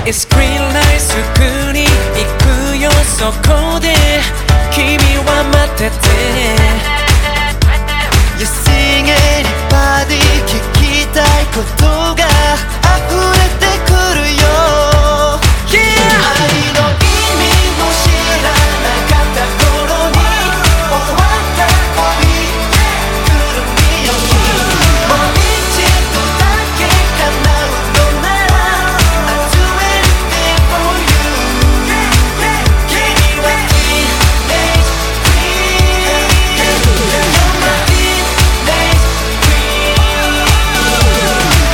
It's green light すぐに行くよそこで君は待ってて You're singing